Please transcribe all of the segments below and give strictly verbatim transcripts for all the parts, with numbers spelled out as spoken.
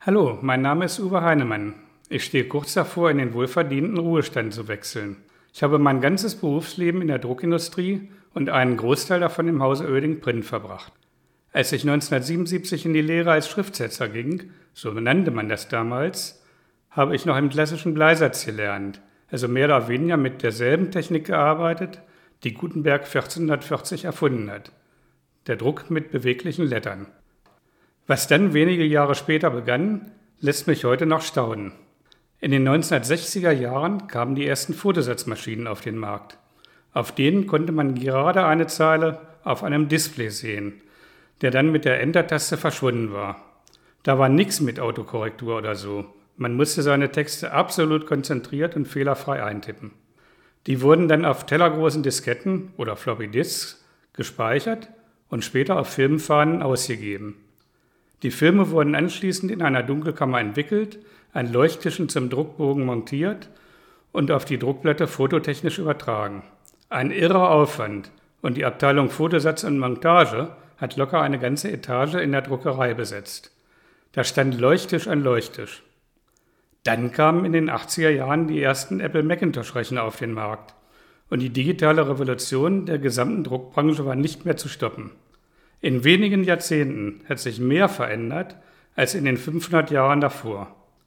Hallo, mein Name ist Uwe Heinemann. Ich stehe kurz davor, in den wohlverdienten Ruhestand zu wechseln. Ich habe mein ganzes Berufsleben in der Druckindustrie und einen Großteil davon im Hause Oerding Print verbracht. Als ich neunzehnhundertsiebenundsiebzig in die Lehre als Schriftsetzer ging, so nannte man das damals, habe ich noch im klassischen Bleisatz gelernt, also mehr oder weniger mit derselben Technik gearbeitet, die Gutenberg vierzehnhundertvierzig erfunden hat. Der Druck mit beweglichen Lettern. Was dann wenige Jahre später begann, lässt mich heute noch staunen. In den neunzehnhundertsechziger Jahren kamen die ersten Fotosatzmaschinen auf den Markt. Auf denen konnte man gerade eine Zeile auf einem Display sehen, der dann mit der Enter-Taste verschwunden war. Da war nichts mit Autokorrektur oder so. Man musste seine Texte absolut konzentriert und fehlerfrei eintippen. Die wurden dann auf tellergroßen Disketten oder Floppy Disks gespeichert und später auf Filmfahnen ausgegeben. Die Filme wurden anschließend in einer Dunkelkammer entwickelt, an Leuchttischen zum Druckbogen montiert und auf die Druckplatte fototechnisch übertragen. Ein irrer Aufwand, und die Abteilung Fotosatz und Montage hat locker eine ganze Etage in der Druckerei besetzt. Da stand Leuchttisch an Leuchttisch. Dann kamen in den achtziger Jahren die ersten Apple Macintosh-Rechner auf den Markt und die digitale Revolution der gesamten Druckbranche war nicht mehr zu stoppen. In wenigen Jahrzehnten hat sich mehr verändert als in den fünfhundert Jahren davor.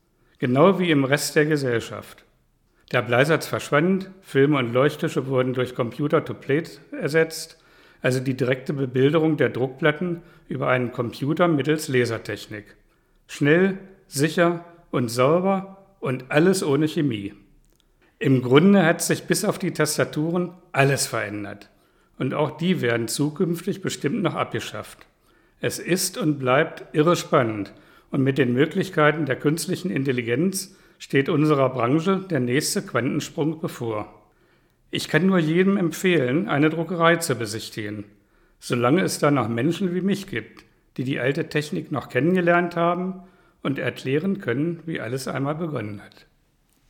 Genau wie im Rest der Gesellschaft. Der Bleisatz verschwand, Filme und Leuchttische wurden durch Computer-to-Plate ersetzt, also die direkte Bebilderung der Druckplatten über einen Computer mittels Lasertechnik. Schnell, sicher und sauber und alles ohne Chemie. Im Grunde hat sich bis auf die Tastaturen alles verändert. Und auch die werden zukünftig bestimmt noch abgeschafft. Es ist und bleibt irre spannend und mit den Möglichkeiten der künstlichen Intelligenz steht unserer Branche der nächste Quantensprung bevor. Ich kann nur jedem empfehlen, eine Druckerei zu besichtigen, solange es da noch Menschen wie mich gibt, die die alte Technik noch kennengelernt haben und erklären können, wie alles einmal begonnen hat.